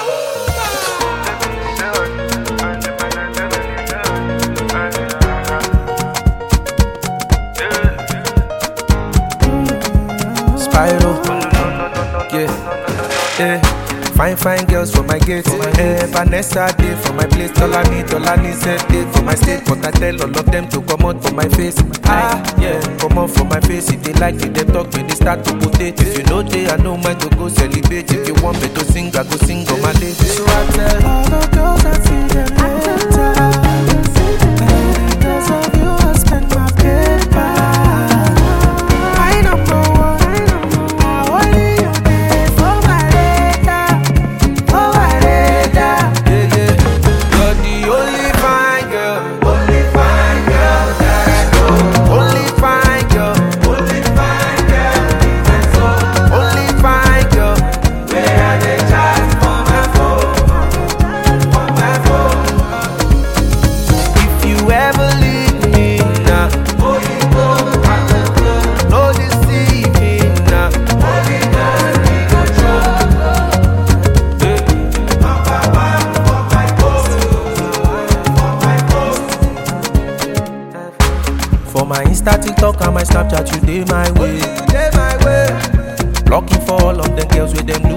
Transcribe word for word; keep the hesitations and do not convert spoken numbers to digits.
Spyro, yeah, yeah. Fine, fine girls for my gate. Eh, Vanessa day for my place. All I need, all I need, set day for my state. But I tell all of them to come out for my face. Ah, yeah, come out for my face. If they like it, they talk when they start to potate. If you know they, I know mine to go celebrate. If you want me to sing, I go sing on my day. So I tell all the girls I see them later. Because of you, I spend my paper. I don't know what, I don't know how. Only you pay for my data, for my data. Yeah, yeah. You're the only fine girl, only fine girl that I know. Only fine girl, only fine girl in my soul. Only fine girl, where are they chat for my phone, for my phone. If you ever leave me now, oh, you know I'm the good. No deceiving now, only God we go through. For my Insta, TikTok, and my Snapchat, you dey my way. Blocking for all of them girls with them